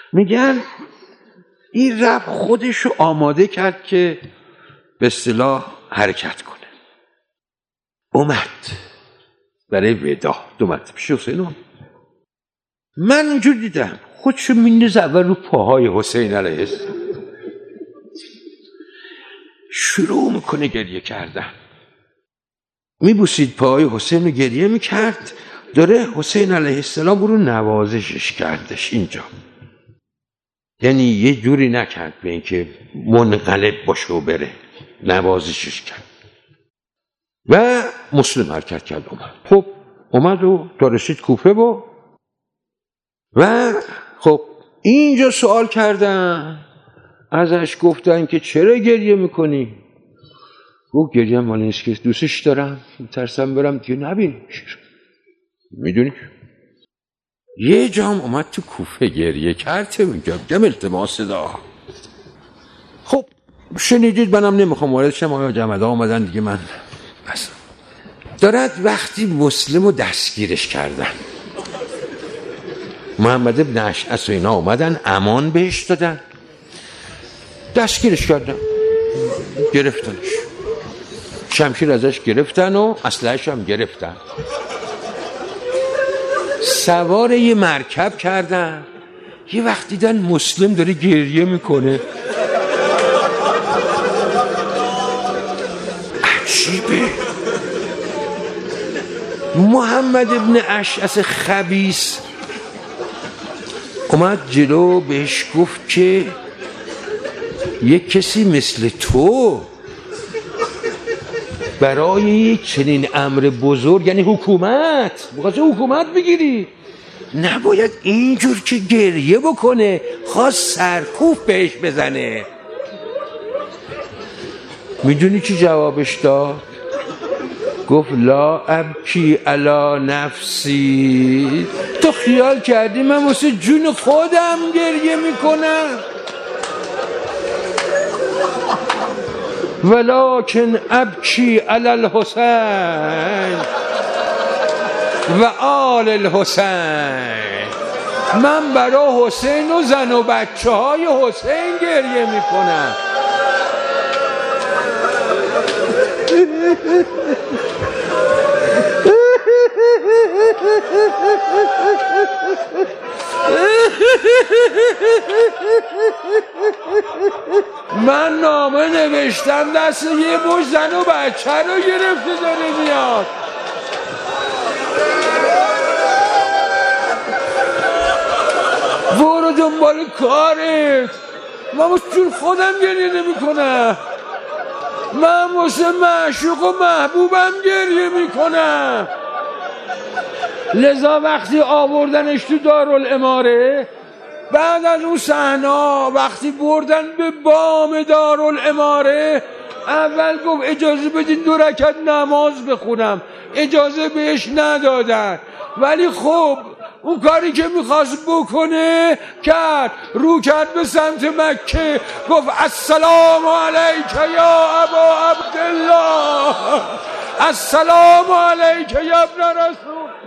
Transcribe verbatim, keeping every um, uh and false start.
میگن این رب خودشو آماده کرد که به اصطلاح حرکت کنه. اومد برای ودا، اومد پیش حسین. من اونجور دیدم خودشو میندازه اول رو پاهای حسین علیه السلام، شروع میکنه گریه کردن، میبوسید پاهای حسین رو، گریه میکرد. داره حسین علیه السلام رو نوازشش کردش اینجا، یعنی یه جوری نکرد به اینکه منقلب باشه و بره، نوازشش کرد و مسلم حرکت کرد. اومد خب اومد و تا رسید کوفه با و خب اینجا سوال کردن ازش، گفتن که چرا گریه میکنی؟ گفت گریه مال نیست که دوستش دارم، ترسم برم دیگه نبینش. میدونی یه جام اومد تو کوفه گریه کرد، میگم التماس دا. خب شنیدید، منم نمیخوام وارد شم، آیا جمعه آمدن دیگه، من بس دارد. وقتی مسلم رو دستگیرش کردن، محمد ابن اشعث و اینا اومدن امان بهش دادن، دستگیرش کردن، گرفتنش، شمشیر ازش گرفتن و اسلحه‌اش هم گرفتن، سوار یه مرکب کردن. یه وقت دیدن مسلم داره گریه میکنه، عجیبه. محمد ابن اشعث خبیث اومد جلو، بهش گفت که یک کسی مثل تو برای یک چنین امر بزرگ، یعنی حکومت، بخواست حکومت بگیری، نباید اینجور که گریه بکنه، خواست سرکوف بهش بزنه. میدونی چی جوابش داد؟ گفت لا ابکی علی نفسی، تو خیال کردی من واسه جون خودم گریه میکنم؟ ولکن ابکی علی الحسین و آل الحسین، من برای حسین و زن و بچه های حسین گریه میکنم. من نامه نوشتم، دست یه مش زن و بچه رو گرفته داره میاد. برو دنبال کارت، من واسه جون خودم گریه نمی کنم، من واسه معشوق و محبوبم گریه می کنم. لذا وقتی آوردنش تو دارالاماره، بعد از اون صحنه وقتی بردن به بام دارالاماره، اول گفت اجازه بدین دو رکعت نماز بخونم، اجازه بهش ندادن، ولی خب اون کاری که میخواست بکنه کرد، رو کرد به سمت مکه، گفت السلام علیک یا ابا عبدالله، السلام علیک یا ابن رسول